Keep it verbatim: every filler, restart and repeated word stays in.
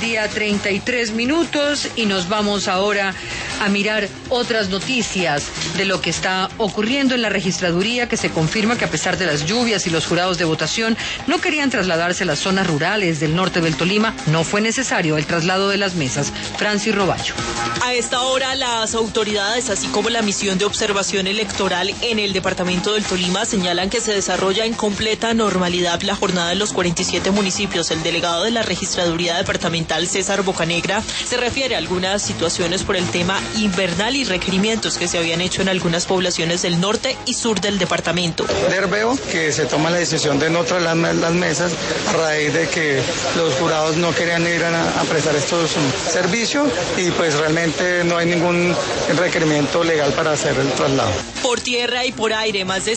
día, treinta y tres minutos, y nos vamos ahora a mirar otras noticias de lo que está ocurriendo en la registraduría, que se confirma que a pesar de las lluvias y los jurados de votación no querían trasladarse a las zonas rurales del norte del Tolima. No fue necesario el traslado de las mesas. Francis Roballo. A esta hora, las autoridades, así como la misión de observación electoral en el departamento del Tolima, señalan que se desarrolla en completa normalidad la jornada en los cuarenta y siete municipios. El delegado de la registraduría departamental, César Bocanegra, se refiere a algunas situaciones por el tema invernal y requerimientos que se habían hecho en algunas poblaciones del norte y sur del departamento. Veo que se toma la decisión de no trasladar las mesas a raíz de que los jurados no querían ir a, a prestar estos um, servicios y pues realmente no hay ningún requerimiento legal para hacer el traslado. Por tierra y por aire, más de